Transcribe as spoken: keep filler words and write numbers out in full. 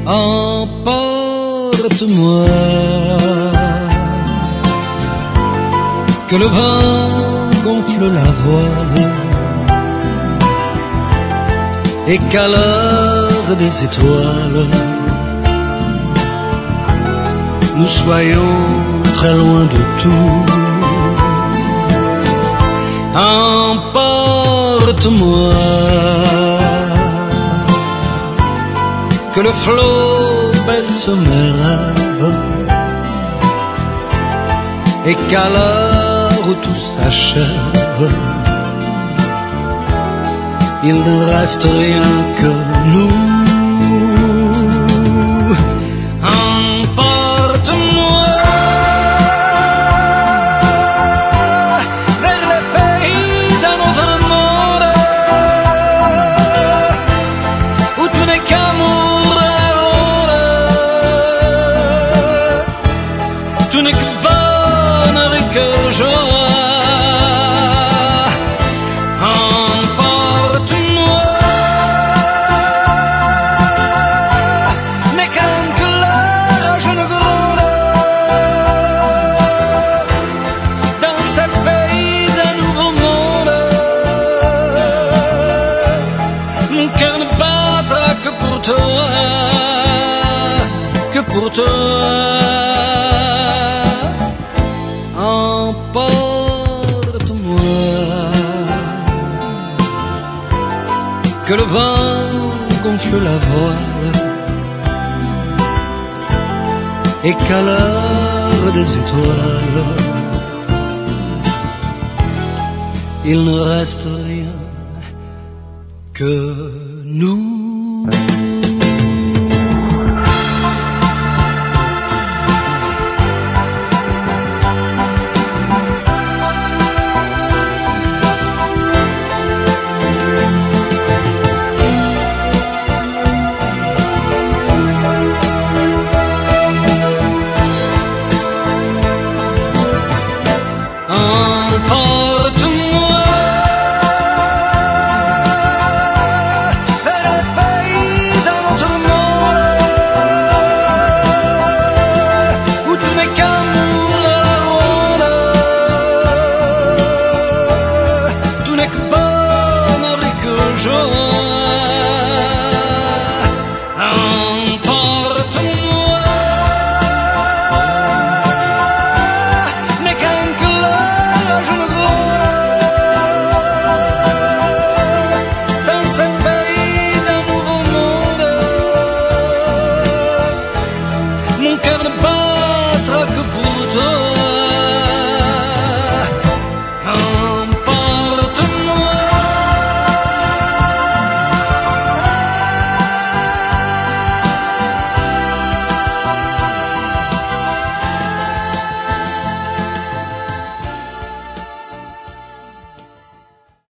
Emporte-moi, que le vent gonfle la voile et qu'à l'heure des étoiles, nous soyons très loin de tout. Emporte-moi, que le flot berce mes rêves et qu'à l'heure où tout s'achève, il ne reste rien que nous. Emporte-moi vers les pays d'un autre monde où tout n'est qu'amour, tout n'est que bonheur et que joie. Que pour toi, emporte-moi, que le vent gonfle la voile et qu'à l'heure des étoiles, il ne reste rien que nous.